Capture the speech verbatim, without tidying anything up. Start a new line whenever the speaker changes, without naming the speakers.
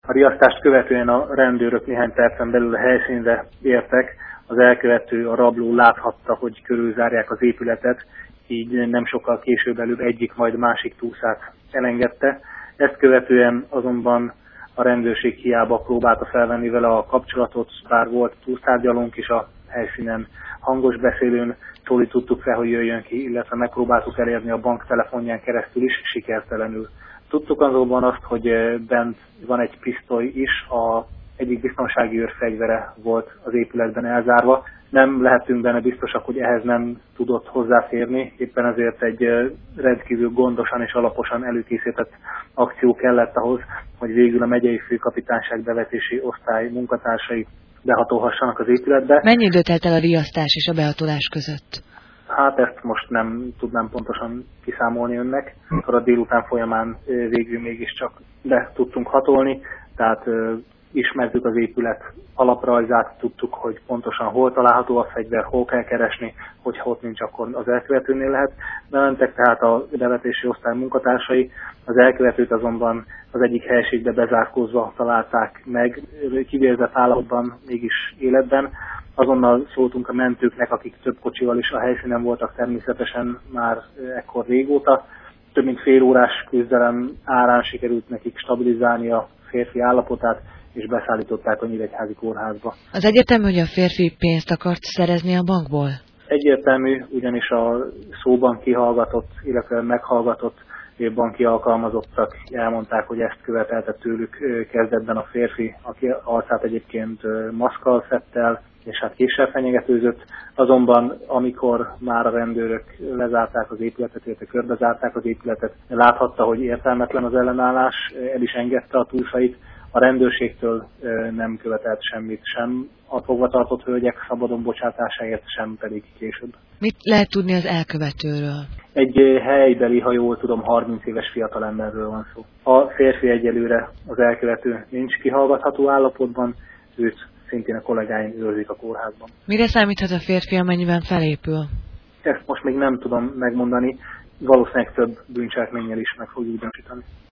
A riasztást követően a rendőrök néhány percen belül a helyszínre értek, az elkövető, a rabló láthatta, hogy körülzárják az épületet, így nem sokkal később előbb egyik, majd másik túszát elengedte. Ezt követően azonban a rendőrség hiába próbálta felvenni vele a kapcsolatot, bár volt túlsztárgyalónk is a helyszínen, hangos beszélőn szólítottuk fel, hogy jöjjön ki, illetve megpróbáltuk elérni a bank telefonján keresztül is, sikertelenül. Tudtuk azonban azt, hogy bent van egy pisztoly is, a egyik biztonsági őr fegyvere volt az épületben elzárva. Nem lehetünk benne biztosak, hogy ehhez nem tudott hozzáférni, éppen ezért egy rendkívül gondosan és alaposan előkészített akció kellett ahhoz, hogy végül a megyei főkapitányság bevetési osztály munkatársai behatolhassanak az épületbe.
Mennyi idő telt el a riasztás és a behatolás között?
Hát ezt most nem tudnám pontosan kiszámolni önnek. Akkor a délután folyamán végül mégiscsak be tudtunk hatolni, tehát ismertük az épület alaprajzát, tudtuk, hogy pontosan hol található a fegyver, hol kell keresni, hogyha ott nincs, akkor az elkövetőnél lehet. Bementek tehát a bevetési osztály munkatársai, az elkövetőt azonban az egyik helységbe bezárkózva találták meg, kivérzett állapotban, mégis életben. Azonnal szóltunk a mentőknek, akik több kocsival is a helyszínen voltak természetesen már ekkor régóta. Több mint fél órás küzdelem árán sikerült nekik stabilizálni a férfi állapotát, és beszállították a Nyíregyházi kórházba.
Az egyértelmű, hogy a férfi pénzt akart szerezni a bankból?
Egyértelmű, ugyanis a szóban kihallgatott, illetve meghallgatott banki alkalmazottak elmondták, hogy ezt követelte tőlük kezdetben a férfi, aki arcát egyébként maszkkal fedte el, és hát késsel fenyegetőzött. Azonban, amikor már a rendőrök lezárták az épületet, illetve körbezárták az épületet, láthatta, hogy értelmetlen az ellenállás, el is engedte a túlszait. A rendőrségtől nem követelt semmit, sem a fogvatartott hölgyek szabadon bocsátásáért, sem pedig később.
Mit lehet tudni az elkövetőről?
Egy helybeli, ha jól tudom, harminc éves fiatalemberről van szó. A férfi egyelőre, az elkövető nincs kihallgatható állapotban, őt szintén a kollégáim őrzik a kórházban.
Mire számíthat a férfi, amennyiben felépül?
Ezt most még nem tudom megmondani, valószínűleg több bűncselekménnyel is meg fogjuk gyanúsítani.